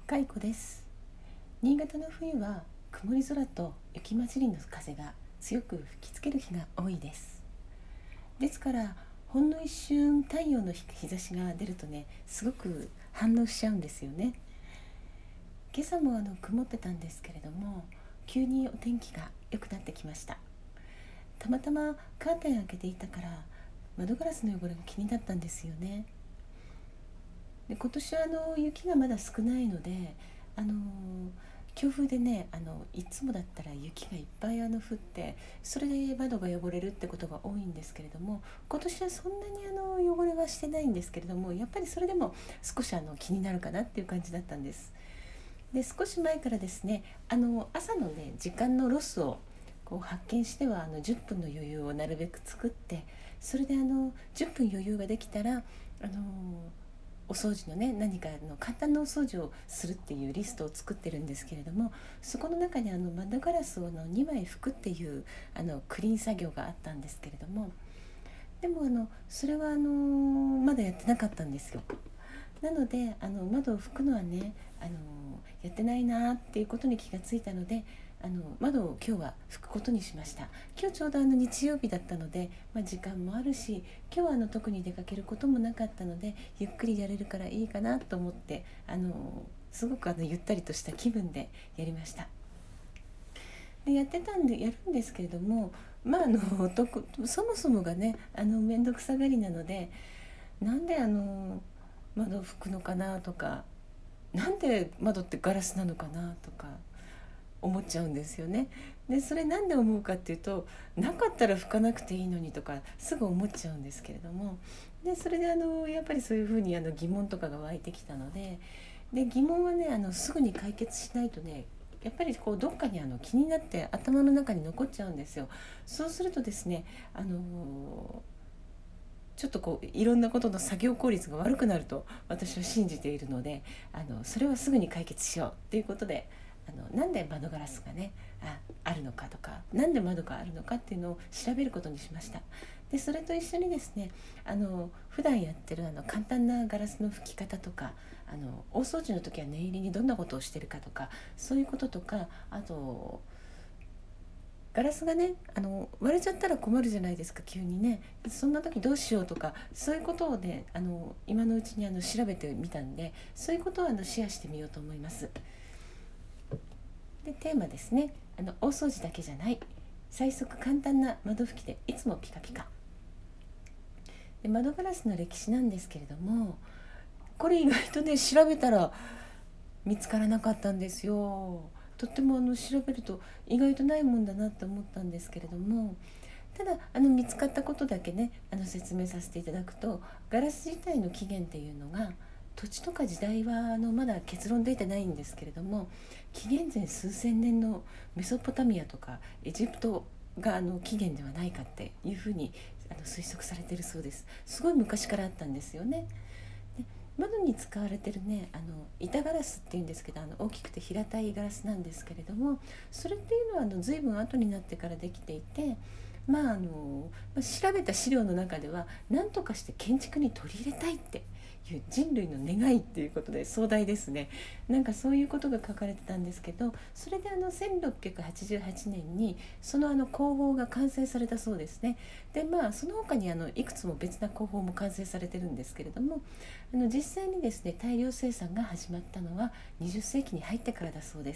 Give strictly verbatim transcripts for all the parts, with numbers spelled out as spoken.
かいこです。新潟の冬は曇り空と雪混じりの風が強く吹きつける日が多いです。ですからほんの一瞬太陽の日差しが出るとね、すごく反応しちゃうんですよね。今朝もあの曇ってたんですけれども、急にお天気が良くなってきました。たまたまカーテン開けていたから窓ガラスの汚れが気になったんですよね。で今年はあの雪がまだ少ないので、あの強風でね、あのいつもだったら雪がいっぱいあの降って、それで窓が汚れるってことが多いんですけれども、今年はそんなにあの汚れはしてないんですけれども、やっぱりそれでも少しあの気になるかなっていう感じだったんです。で少し前からですね、あの朝のね時間のロスをこう発見しては、あのじゅっぷんの余裕をなるべく作って、それであのじゅっぷん余裕ができたら、あのお掃除のね、何かの簡単なお掃除をするっていうリストを作ってるんですけれども、そこの中にあの窓ガラスをのにまい拭くっていうあのクリーン作業があったんですけれども、でもあのそれはあのまだやってなかったんですよ。なのであの窓を拭くのはね、あのやってないなっていうことに気がついたので、あの窓を今日は拭くことにしました。今日ちょうどあの日曜日だったので、まあ、時間もあるし、今日はあの特に出かけることもなかったので、ゆっくりやれるからいいかなと思って、あのすごくあのゆったりとした気分でやりました。でやってたんでやるんですけれども、まああのそもそもがね、あの面倒くさがりなので、なんであの窓を拭くのかなとか、なんで窓ってガラスなのかなとか思っちゃうんですよね。でそれなんで思うかっていうと、なかったら拭かなくていいのにとかすぐ思っちゃうんですけれども、でそれであのやっぱりそういうふうにあの疑問とかが湧いてきたので、で疑問はね、あのすぐに解決しないとね、やっぱりこうどっかにあの気になって頭の中に残っちゃうんですよ。そうするとですね、あのちょっとこういろんなことの作業効率が悪くなると私は信じているので、あのそれはすぐに解決しようということで、あのなんで窓ガラスがね あ, あるのかとか、なんで窓があるのかっていうのを調べることにしました。でそれと一緒にですね、あの普段やってるあの簡単なガラスの拭き方とか、あの大掃除の時は念入りにどんなことをしてるかとか、そういうこととか、あとガラスがね、あの割れちゃったら困るじゃないですか、急にね。そんな時どうしようとか、そういうことをね、あの今のうちにあの調べてみたんで、そういうことをあのシェアしてみようと思います。でテーマですね、あの大掃除だけじゃない、最速簡単な窓拭きでいつもピカピカ。で窓ガラスの歴史なんですけれども、これ意外とね調べたら見つからなかったんですよ。とってもあの調べると意外とないもんだなって思ったんですけれども、ただあの見つかったことだけね、あの説明させていただくと、ガラス自体の起源っていうのが、土地とか時代はあのまだ結論出てないんですけれども、紀元前数千年のメソポタミアとかエジプトがあの起源ではないかっていうふうにあの推測されているそうです。すごい昔からあったんですよね。で窓に使われてるね、あの板ガラスっていうんですけど、あの大きくて平たいガラスなんですけれども、それっていうのはあの随分後になってからできていて、まああの調べた資料の中では何とかして建築に取り入れたいっていう人類の願いっていうことで壮大ですね。なんかそういうことが書かれてたんですけど、それであのせんろっぴゃくはちじゅうはちねんにそのあの工法が完成されたそうですね。でまあその他にあのいくつも別な工法も完成されてるんですけれども、あの実際にですね大量生産が始まったのはにじゅっせいきに入ってからだそうです。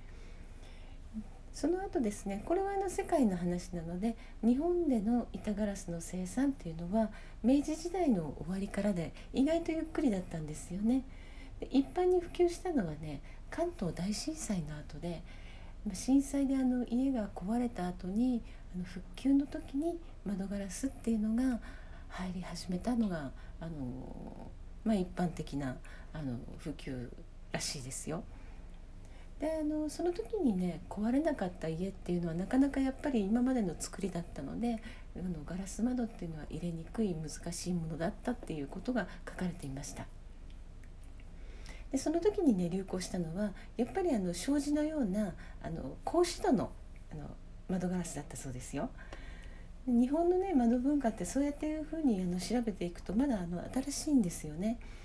その後ですね、これはあの世界の話なので、日本での板ガラスの生産っていうのは明治時代の終わりからで、意外とゆっくりだったんですよね。で一般に普及したのはね、関東大震災の後で、震災であの家が壊れた後に、あの復旧の時に窓ガラスっていうのが入り始めたのが、あの、まあ、一般的なあの普及らしいですよ。であのその時にね壊れなかった家っていうのはなかなかやっぱり今までの作りだったので、あのガラス窓っていうのは入れにくい難しいものだったっていうことが書かれていました。でその時にね流行したのはやっぱりあの障子のようなあの格子戸の、あの窓ガラスだったそうですよ。日本のね窓文化ってそうやっていうふうにあの調べていくとまだあの新しいんですよね。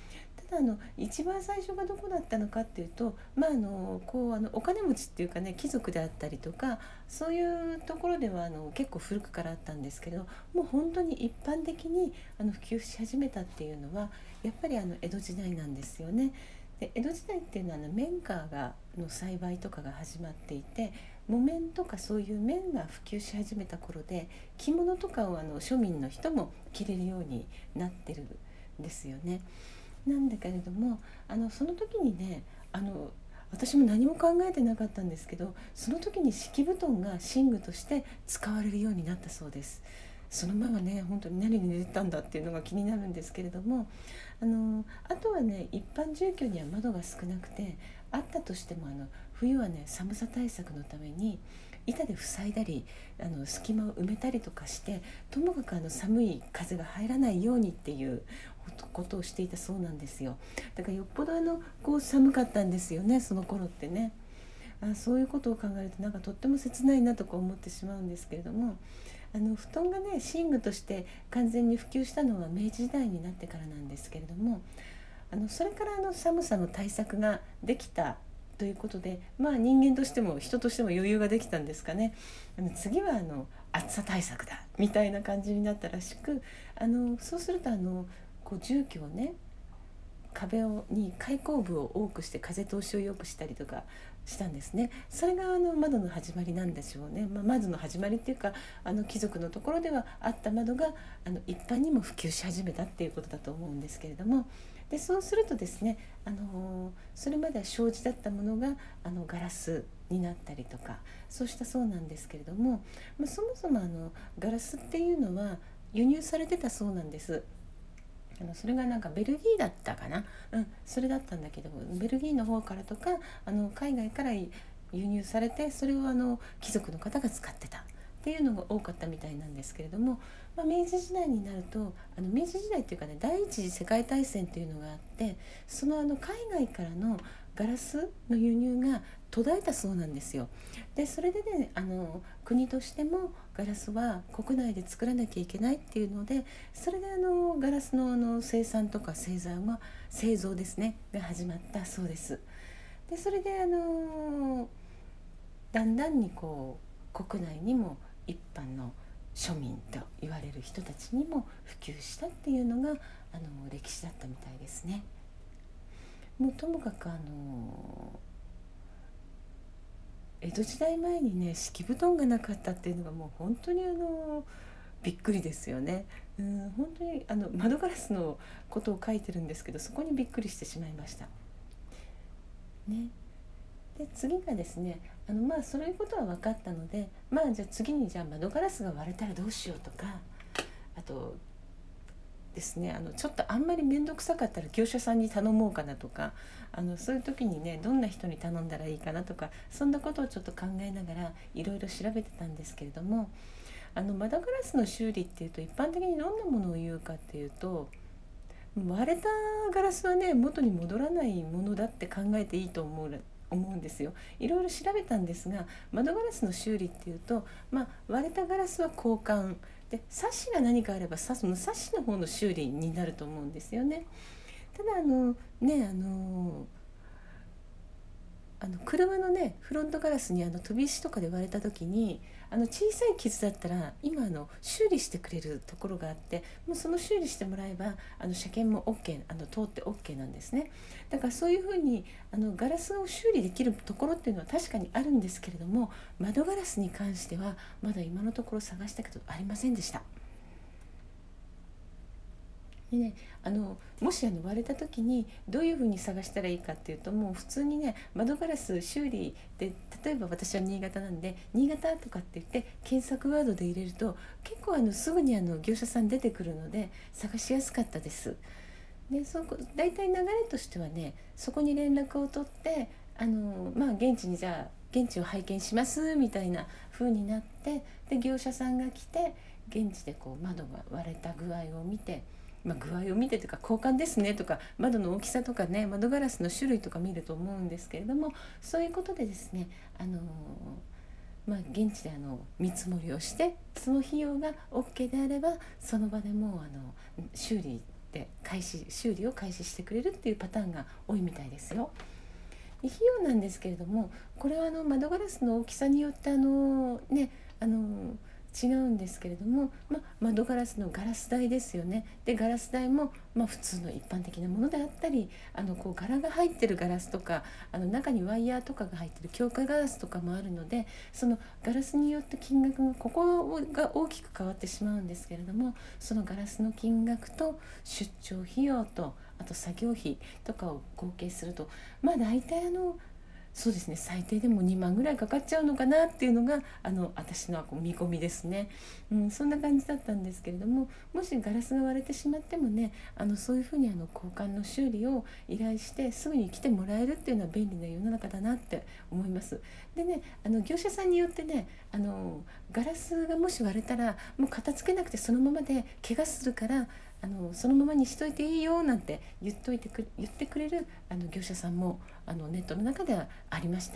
ただあの一番最初がどこだったのかっていうと、まあ、あのこうあのお金持ちっていうかね貴族であったりとかそういうところではあの結構古くからあったんですけど、もう本当に一般的にあの普及し始めたっていうのはやっぱりあの江戸時代なんですよね。で江戸時代っていうのはあの綿花がの栽培とかが始まっていて、木綿とかそういう綿が普及し始めた頃で、着物とかをあの庶民の人も着れるようになってるんですよね。なんだけれどもあのその時にね、あの私も何も考えてなかったんですけど、その時に敷布団が寝具として使われるようになったそうです。そのままね本当に何に寝てたんだっていうのが気になるんですけれども、あのあとはね一般住居には窓が少なくて、あったとしてもあの冬はね寒さ対策のために板で塞いだりあの隙間を埋めたりとかして、ともかくあの寒い風が入らないようにっていうことをしていたそうなんですよ。だからよっぽどあのこう寒かったんですよね、その頃ってね。あそういうことを考えるとなんかとっても切ないなとか思ってしまうんですけれども、あの布団がね寝具として完全に普及したのは明治時代になってからなんですけれども、あのそれからあの寒さの対策ができたということで、まあ人間としても人としても余裕ができたんですかね。あの次はあの暑さ対策だみたいな感じになったらしく、あのそうするとあのこう住居をね壁をに開口部を多くして風通しを良くしたりとかしたんですね。それがあの窓の始まりなんでしょうね。まあ、窓の始まりっていうか、あの貴族のところではあった窓があの一般にも普及し始めたっていうことだと思うんですけれども、でそうするとですね、あのそれまでは障子だったものがあのガラスになったりとかそうしたそうなんですけれども、まあ、そもそもあのガラスっていうのは輸入されてたそうなんです。あのそれがなんかベルギーだったかな、うん、それだったんだけども、ベルギーの方からとかあの海外から輸入されて、それをあの貴族の方が使ってたっていうのが多かったみたいなんですけれども、まあ、明治時代になるとあの明治時代っていうかね、第一次世界大戦っていうのがあって、そのあの海外からのガラスの輸入が途絶えたそうなんですよ。でそれでね、あの国としてもガラスは国内で作らなきゃいけないっていうので、それであのガラスのあの生産とか製造が製造ですねが始まったそうです。でそれであのだんだんにこう国内にも一般の庶民と言われる人たちにも普及したっていうのがあの歴史だったみたいですね。もうともかくあの江戸時代前にね敷布団がなかったっていうのがもう本当にあのびっくりですよね。うん、本当にあの窓ガラスのことを書いてるんですけど、そこにびっくりしてしまいましたね。で次がですね、あのまあそういうことは分かったので、まあじゃあ次にじゃあ窓ガラスが割れたらどうしようとか、あとですね、あのちょっとあんまり面倒くさかったら業者さんに頼もうかなとか、あのそういう時にねどんな人に頼んだらいいかなとか、そんなことをちょっと考えながらいろいろ調べてたんですけれども、あの窓ガラスの修理っていうと一般的にどんなものを言うかっていうと、割れたガラスはね元に戻らないものだって考えていいと思う思うんですよ。いろいろ調べたんですが、窓ガラスの修理っていうと、まあ、割れたガラスは交換で、サッシが何かあればサッシの方の修理になると思うんですよね。ただあのねあのあの車のねフロントガラスにあの飛び石とかで割れた時に、あの小さい傷だったら今あの修理してくれるところがあって、もうその修理してもらえばあの車検も OK、 あの通って OK なんですね。だからそういうふうにあのガラスを修理できるところっていうのは確かにあるんですけれども、窓ガラスに関してはまだ今のところ探したけどありませんでした。でね、あのもしあの割れた時にどういうふうに探したらいいかっていうと、もう普通にね窓ガラス修理で、例えば私は新潟なんで新潟とかって言って検索ワードで入れると結構あのすぐにあの業者さん出てくるので探しやすかったです。でそこ大体流れとしてはね、そこに連絡を取ってあの、まあ、現地にじゃあ現地を拝見しますみたいな風になって、で業者さんが来て現地でこう窓が割れた具合を見て、まあ、具合を見てというか交換ですねとか窓の大きさとかね窓ガラスの種類とか見ると思うんですけれども、そういうことでですね、あのまあ、現地であの見積もりをして、その費用が OK であればその場でもうあの修理って開始修理を開始してくれるっていうパターンが多いみたいですよ。で費用なんですけれども、これはあの窓ガラスの大きさによってあの、ね、あの違うんですけれども、まあ、窓ガラスのガラス台ですよね。でガラス台も、まあ、普通の一般的なものであったり、あのこう柄が入ってるガラスとか、あの中にワイヤーとかが入ってる強化ガラスとかもあるので、そのガラスによって金額がここが大きく変わってしまうんですけれども、そのガラスの金額と出張費用とあと作業費とかを合計すると、まあ大体あのそうですね、最低でもにまんぐらいかかっちゃうのかなっていうのがあの私の見込みですね、うん、そんな感じだったんですけれども、もしガラスが割れてしまってもね、あのそういうふうにあの交換の修理を依頼してすぐに来てもらえるっていうのは便利な世の中だなって思います。でね、あの業者さんによってね、あのガラスがもし割れたらもう片付けなくてそのままで怪我するからあのそのままにしといていいよなんて言っといてく言ってくれるあの業者さんもあのネットの中ではありました。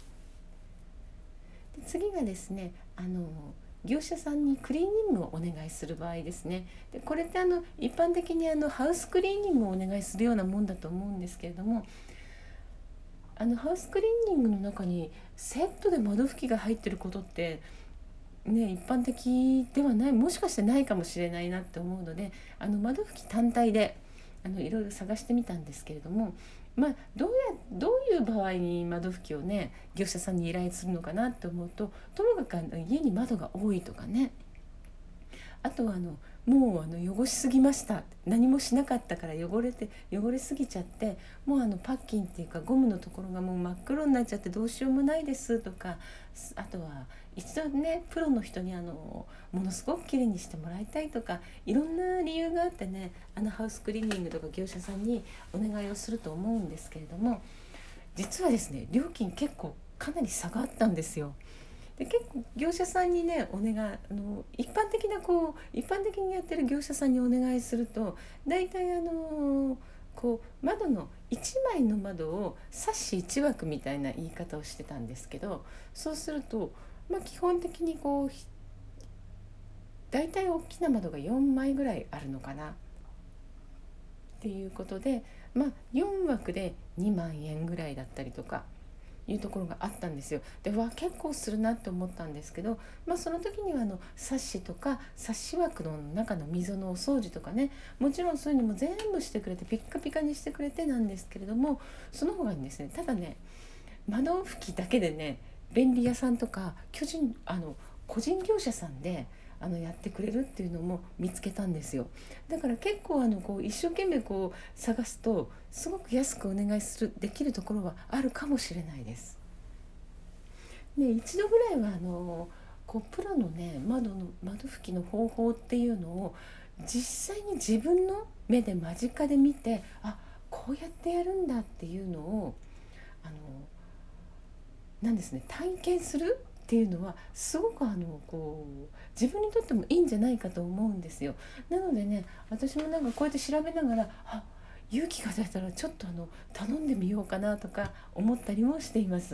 で次がですね、あの業者さんにクリーニングをお願いする場合ですね。でこれってあの一般的にあのハウスクリーニングをお願いするようなもんだと思うんですけれども、あのハウスクリーニングの中にセットで窓拭きが入ってることってね、一般的ではない、もしかしてないかもしれないなって思うので、あの窓拭き単体であのいろいろ探してみたんですけれども、まあ、どうやどういう場合に窓拭きをね業者さんに依頼するのかなって思うと、ともかくあの家に窓が多いとかね、あとはあのもうあの汚しすぎました、何もしなかったから汚れて汚れすぎちゃって、もうあのパッキンっていうかゴムのところがもう真っ黒になっちゃってどうしようもないですとか、あとは一度ねプロの人にあのものすごくきれいにしてもらいたいとか、いろんな理由があってね、あのハウスクリーニングとか業者さんにお願いをすると思うんですけれども、実はですね料金結構かなり差があったんですよ。で結構業者さんにねお願いあの一般的なこう一般的にやってる業者さんにお願いすると、だいたいあのこう窓のいちまいの窓をサッシいち枠みたいな言い方をしてたんですけど、そうすると、まあ、基本的にこうだいたい大きな窓がよんまいぐらいあるのかなっていうことで、まあ、よん枠でにまんえんぐらいだったりとかいうところがあったんですよ。でわ結構するなって思ったんですけど、まあ、その時にはあのサッシとかサッシ枠の中の溝のお掃除とかね、もちろんそういうのも全部してくれてピッカピカにしてくれてなんですけれども、その他にですね、ただね窓拭きだけでね便利屋さんとか巨人あの個人業者さんであのやってくれるっていうのも見つけたんですよ。だから結構あのこう一生懸命こう探すとすごく安くお願いするできるところはあるかもしれないです。で一度ぐらいはあのこうプロのね窓の窓拭きの方法っていうのを実際に自分の目で間近で見て、あこうやってやるんだっていうのをあのなんですね体験するっていうのはすごくあのこう自分にとってもいいんじゃないかと思うんですよ。なのでね私もなんかこうやって調べながら、あ勇気が出たらちょっとあの頼んでみようかなとか思ったりもしています。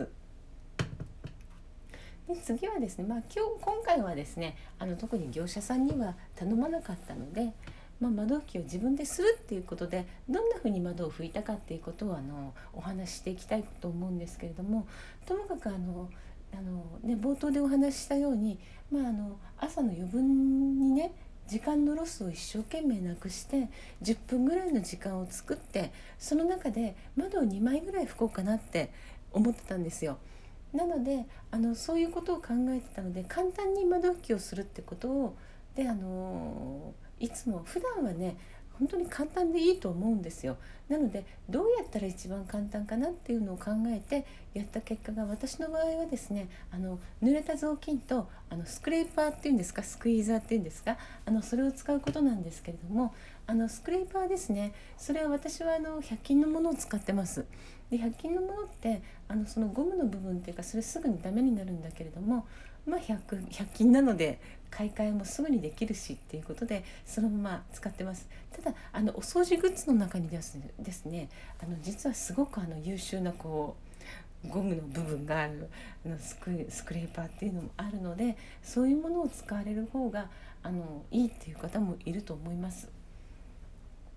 で次はですね、まあ、今日今回はですねあの特に業者さんには頼まなかったので、まあ、窓拭きを自分でするっていうことでどんなふうに窓を拭いたかっていうことをあのお話ししていきたいと思うんですけれども、ともかくあのあの、ね、冒頭でお話ししたように、まあ、あの朝の余分にね時間のロスを一生懸命なくしてじゅっぷんぐらいの時間を作って、その中で窓をにまいぐらい拭こうかなって思ってたんですよ。なのであのそういうことを考えてたので、簡単に窓拭きをするってことをであのいつも普段はね本当に簡単でいいと思うんですよ。なのでどうやったら一番簡単かなっていうのを考えてやった結果が、私の場合はですねあの濡れた雑巾とあのスクレーパーっていうんですか、スクイーザーっていうんですか、あのそれを使うことなんですけれども、あのスクレーパーですね、それは私はあのひゃく均のものを使ってます。でひゃく均のものってあのそのゴムの部分っていうかそれすぐにダメになるんだけれども、まあ、ひゃく, ひゃく均なので買い替えもすぐにできるしっていうことでそのまま使ってます。ただあのお掃除グッズの中にですね、ですねあの実はすごくあの優秀なこうゴムの部分があるあのスク、スクレーパーっていうのもあるので、そういうものを使われる方があのいいっていう方もいると思います。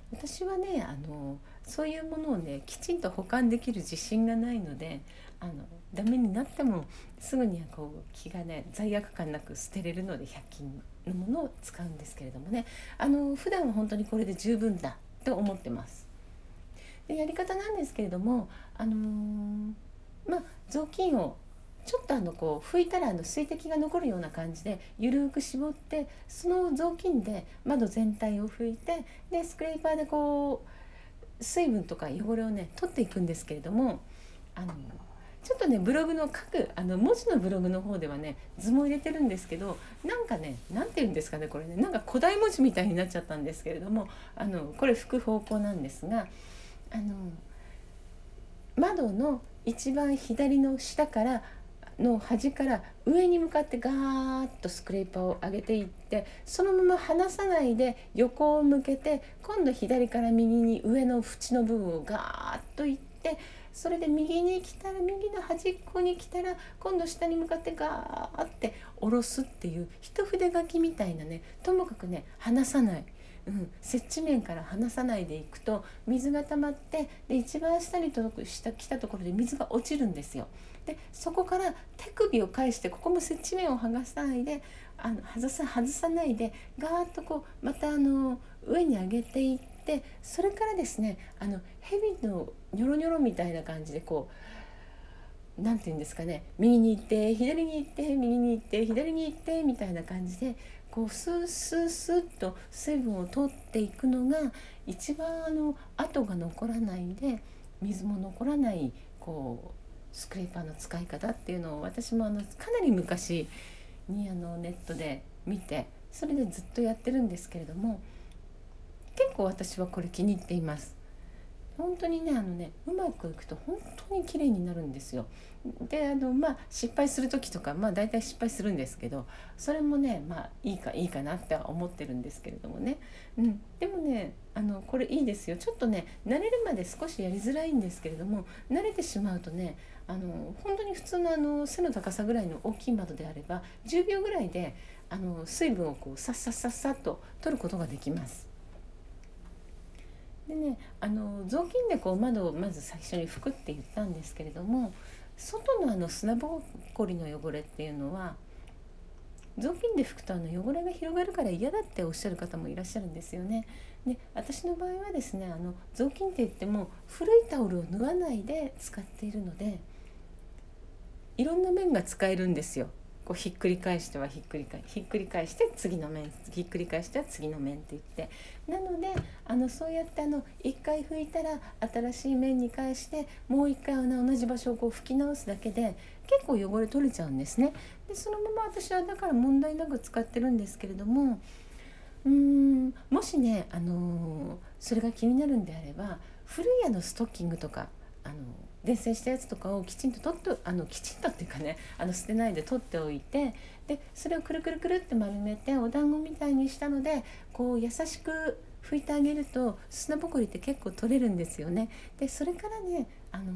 私はねあのそういうものをねきちんと保管できる自信がないので、あのダメになってもすぐにはこう気がね罪悪感なく捨てれるのでひゃく均のものを使うんですけれどもね、あの普段は本当にこれで十分だと思ってます。でやり方なんですけれども、あのーまあ雑巾をちょっとあのこう拭いたらあの水滴が残るような感じでゆるく絞って、その雑巾で窓全体を拭いて、でスクレーパーでこう水分とか汚れをね取っていくんですけれども、あのちょっとねブログの書くあの文字のブログの方ではね図も入れてるんですけど、なんかねなんて言うんですかね、これねなんか古代文字みたいになっちゃったんですけれども、あのこれ拭く方向なんですが、あの窓の一番左の下からの端から上に向かってガーッとスクレーパーを上げていって、そのまま離さないで横を向けて、今度左から右に上の縁の部分をガーッといって、それで右に来たら右の端っこに来たら今度下に向かってガーッて下ろすっていう一筆書きみたいなね、ともかくね離さない、うん、接地面から離さないでいくと水が溜まって、で一番下に届く下来たところで水が落ちるんですよ。でそこから手首を返して、ここも接地面を剥がさないで、あの外さ外さないでガーッとこうまたあの上に上げていって、それからですね、あの蛇のニョロニョロみたいな感じでこうなんていうんですかね、右に行って左に行って右に行って左に行ってみたいな感じでこうスースースーッと水分を取っていくのが一番あの跡が残らないで水も残らないこうスクレーパーの使い方っていうのを、私もあのかなり昔にあのネットで見て、それでずっとやってるんですけれども、結構私はこれ気に入っています。本当にねあのねうまくいくと本当に綺麗になるんですよ。であのまあ失敗する時とかまあ大体失敗するんですけど、それもねまあいいかいいかなっては思ってるんですけれどもね、うん、でもねあのこれいいですよ。ちょっとね慣れるまで少しやりづらいんですけれども、慣れてしまうとねあの本当に普通のあの背の高さぐらいの大きい窓であればじゅうびょうぐらいであの水分をこうさっさっさっさっと取ることができます。でね、あの雑巾でこう窓をまず最初に拭くって言ったんですけれども、外のあの砂ぼこりの汚れっていうのは雑巾で拭くとあの汚れが広がるから嫌だっておっしゃる方もいらっしゃるんですよね。で私の場合はですね、あの雑巾って言っても古いタオルを縫わないで使っているので、いろんな面が使えるんですよ。こうひっくり返してはひっくり返ひっくり返して次の面、ひっくり返しては次の面って言って、なのであのそうやってあのいっかい拭いたら新しい面に返してもういっかい同じ場所をこう拭き直すだけで結構汚れ取れちゃうんですね。でそのまま私はだから問題なく使ってるんですけれども、うーんもしね、あのーそれが気になるんであれば、古いあのストッキングとかあの伝線したやつとかをきちんと取ってあのきちんとっていうかね、あの捨てないで取っておいて、でそれをくるくるくるって丸めてお団子みたいにしたのでこう優しく拭いてあげると砂ぼこりって結構取れるんですよね。でそれからね、あのー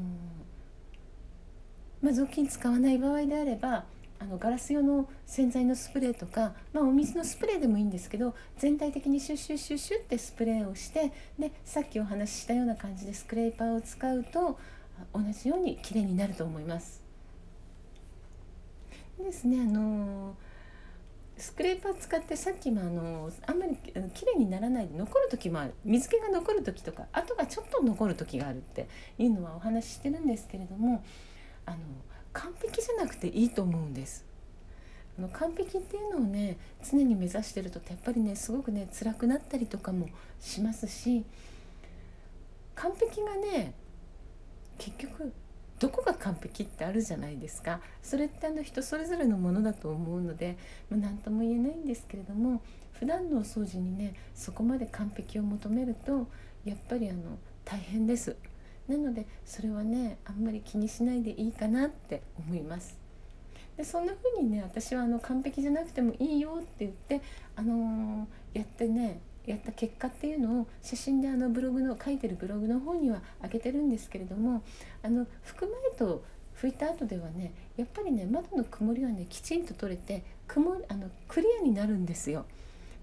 まあ、雑巾使わない場合であればあのガラス用の洗剤のスプレーとか、まあ、お水のスプレーでもいいんですけど、全体的にシュッシュッシュッシュッってスプレーをして、でさっきお話ししたような感じでスクレーパーを使うと同じようにきれいになると思います。ですね、あのスクレーパー使ってさっきもあのあんまりきれいにならないで残る時もある、水気が残る時とか跡がちょっと残る時があるっていうのはお話ししてるんですけれども、あの完璧じゃなくていいと思うんです。あの完璧っていうのをね常に目指してるとやっぱりねすごくね辛くなったりとかもしますし、完璧がね結局どこが完璧ってあるじゃないですか。それってあの人それぞれのものだと思うので、まあ、何とも言えないんですけれども、普段のお掃除にねそこまで完璧を求めるとやっぱりあの大変です。なのでそれはねあんまり気にしないでいいかなって思います。でそんな風にね私はあの完璧じゃなくてもいいよって言って、あのーやってねやった結果っていうのを写真であのブログの書いてるブログの方には上げてるんですけれども、あの拭く前と拭いた後ではねやっぱりね窓の曇りはねきちんと取れて曇あのクリアになるんですよ。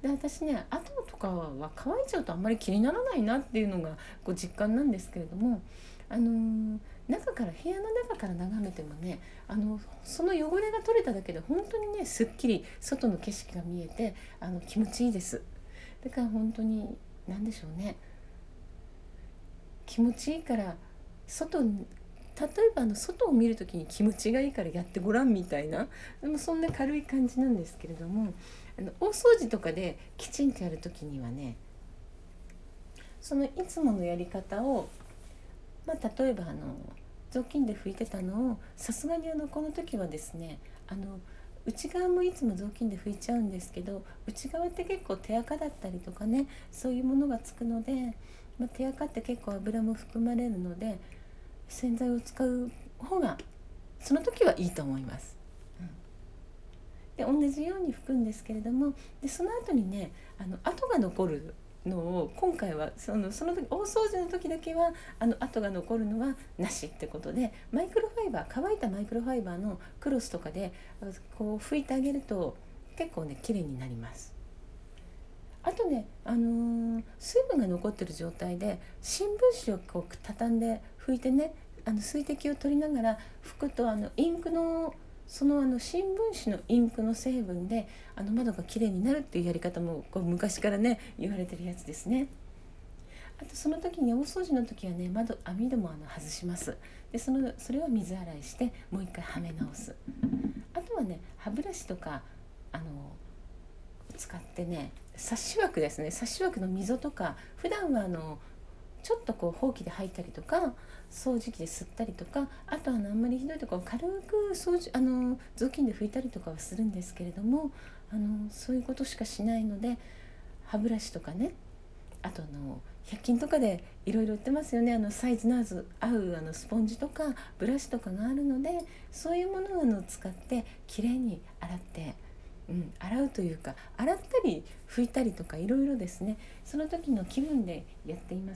で私ね後とかは乾いちゃうとあんまり気にならないなっていうのがこう実感なんですけれども、あのー中から部屋の中から眺めてもね、あのその汚れが取れただけで本当にねすっきり外の景色が見えて、あの気持ちいいです。だから本当に何でしょうね、気持ちいいから外に、例えばあの外を見るときに気持ちがいいからやってごらんみたいな、でもそんな軽い感じなんですけれども、あの大掃除とかできちんとやるときにはね、そのいつものやり方を、まあ、例えばあの雑巾で拭いてたのをさすがにあのこの時はですね、あの内側もいつも雑巾で拭いちゃうんですけど、内側って結構手垢だったりとかね、そういうものがつくので、まあ、手垢って結構油も含まれるので洗剤を使う方がその時はいいと思います。で同じように拭くんですけれども、でその後にね、あの跡が残るのを今回はそのその時大掃除の時だけはあの跡が残るのはなしってことで、マイクロファイバー、乾いたマイクロファイバーのクロスとかでこう拭いてあげると結構ね綺麗になります。あとね、あのー、水分が残ってる状態で新聞紙をこう畳んで拭いてね、あの水滴を取りながら拭くと、あのインクのそのあの新聞紙のインクの成分であの窓がきれいになるっていうやり方もこう昔からね言われてるやつですね。あとその時に大掃除の時はね、窓網戸もあの外します。でそのそれを水洗いしてもう一回はめ直す。あとはね歯ブラシとかあの使ってね、サッシ枠ですね、サッシ枠の溝とか普段はあのちょっとこうほうきで吐いたりとか掃除機で吸ったりとか、あとはあのあんまりひどいところ軽く掃除あの雑巾で拭いたりとかはするんですけれども、あのそういうことしかしないので、歯ブラシとかね、あとあのひゃく均とかでいろいろ売ってますよね、あのサイズの合うあのスポンジとかブラシとかがあるので、そういうものを使ってきれいに洗ってうん、洗うというか洗ったり拭いたりとかいろいろですね、その時の気分でやっています。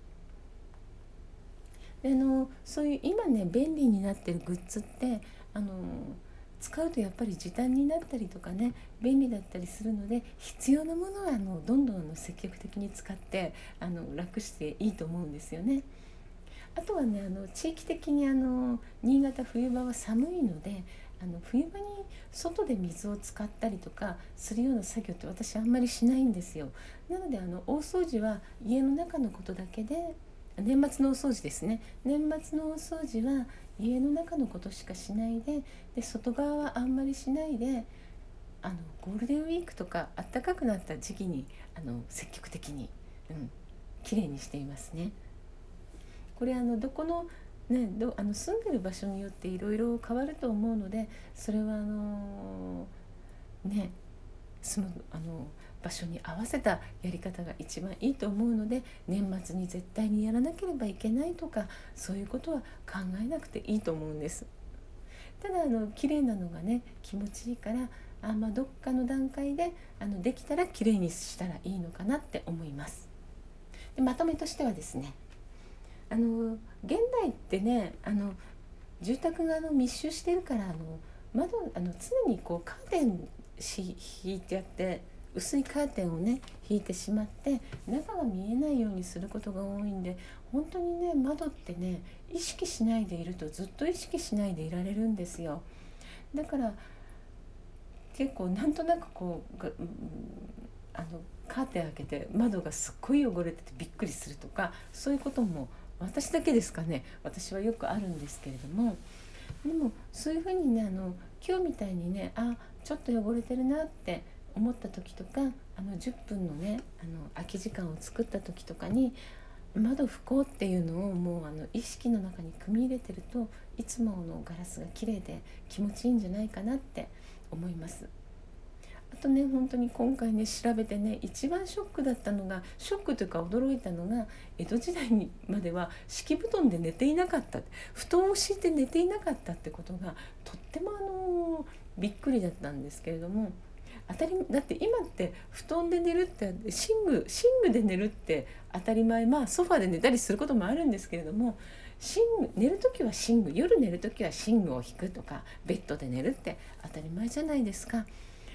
であのそういう今ね便利になってるグッズってあの使うとやっぱり時短になったりとかね便利だったりするので、必要なものはあのどんどんあの積極的に使ってあの楽していいと思うんですよね。あとはね、あの地域的にあの新潟冬場は寒いので、あの冬場に外で水を使ったりとかするような作業って私あんまりしないんですよ。なのであの大掃除は家の中のことだけで、年末の大掃除ですね、年末の大掃除は家の中のことしかしないで、で外側はあんまりしないで、あのゴールデンウィークとか暖かくなった時期にあの積極的に、うん、きれいにしていますね。これあのどこのね、どあの住んでる場所によっていろいろ変わると思うので、それはあのねそのあの場所に合わせたやり方が一番いいと思うので、年末に絶対にやらなければいけないとかそういうことは考えなくていいと思うんです。ただあの綺麗なのがね気持ちいいから、あ、まあ、どっかの段階であのできたら綺麗にしたらいいのかなって思います。でまとめとしてはですね、あの現代ってね、あの住宅があの密集してるから、あの窓あの常にこうカーテンし引いてやって薄いカーテンをね引いてしまって中が見えないようにすることが多いんで、本当にね窓ってね意識しないでいるとずっと意識しないでいられるんですよ。だから結構なんとなくこうが、うん、あのカーテン開けて窓がすっごい汚れててびっくりするとか、そういうことも私だけですかね、私はよくあるんですけれども、でもそういうふうにね、あの今日みたいにね、あちょっと汚れてるなって思った時とか、あのじゅっぷんのねあの空き時間を作った時とかに窓拭こうっていうのをもうあの意識の中に組み入れてると、いつものガラスが綺麗で気持ちいいんじゃないかなって思います。あとね、本当に今回ね調べてね一番ショックだったのが、ショックというか驚いたのが、江戸時代にまでは敷布団で寝ていなかった、布団を敷いて寝ていなかったってことがとってもあのびっくりだったんですけれども、当たりだって今って布団で寝るって寝具寝具で寝るって当たり前、まあソファで寝たりすることもあるんですけれども、寝具寝るときは寝具、夜寝るときは寝具を引くとかベッドで寝るって当たり前じゃないですか。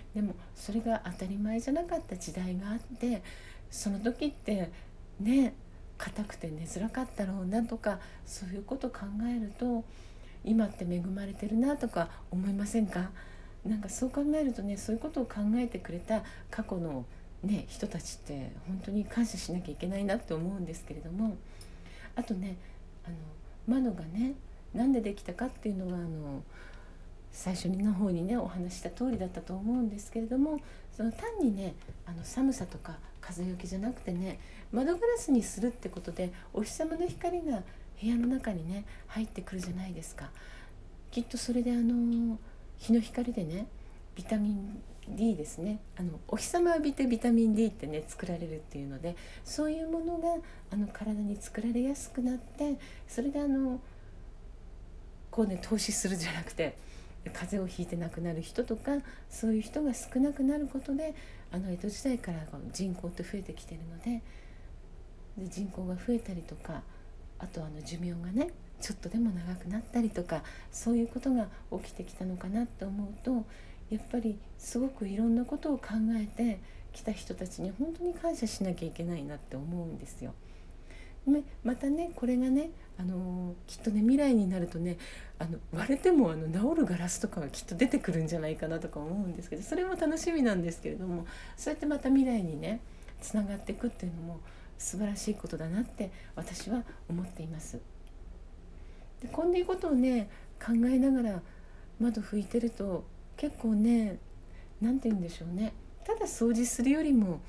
でもそれが当たり前じゃなかった時代があって、その時ってね硬くて寝づらかったろうなとか、そういうことを考えると今って恵まれてるなとか思いませんか？なんかそう考えるとね、そういうことを考えてくれた過去の、ね、人たちって本当に感謝しなきゃいけないなって思うんですけれども、あとね、あの窓がねなんでできたかっていうのはあの最初の方にねお話した通りだったと思うんですけれども、その単にねあの寒さとか風よけじゃなくてね、窓ガラスにするってことでお日様の光が部屋の中にね入ってくるじゃないですか。きっとそれであの日の光でねビタミン D ですね、あのお日様浴びてビタミン D ってね作られるっていうので、そういうものがあの体に作られやすくなって、それであのこうね投資するじゃなくて風邪をひいて亡くなる人とか、そういう人が少なくなることで、あの江戸時代から人口って増えてきてるので、で人口が増えたりとか、あとあの寿命がねちょっとでも長くなったりとか、そういうことが起きてきたのかなと思うと、やっぱりすごくいろんなことを考えてきた人たちに本当に感謝しなきゃいけないなって思うんですよ。またねこれがね、あのー、きっとね未来になるとね、あの割れてもあの治るガラスとかがきっと出てくるんじゃないかなとか思うんですけど、それも楽しみなんですけれども、そうやってまた未来にねつながっていくっていうのも素晴らしいことだなって私は思っています。でこんなことをね考えながら窓拭いてると、結構ねなんて言うんでしょうね、ただ掃除するよりも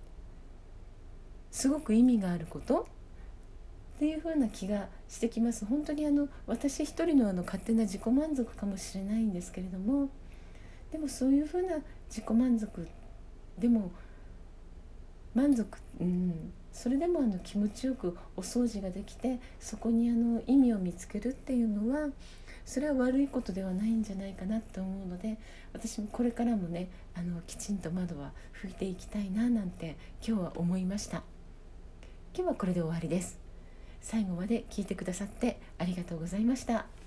すごく意味があることっていう風な気がしてきます。本当にあの私一人のあの勝手な自己満足かもしれないんですけれども、でもそういう風な自己満足でも満足、うん、それでもあの気持ちよくお掃除ができて、そこにあの意味を見つけるっていうのは、それは悪いことではないんじゃないかなと思うので、私もこれからもねあのきちんと窓は拭いていきたいななんて今日は思いました。今日はこれで終わりです。最後まで聞いてくださってありがとうございました。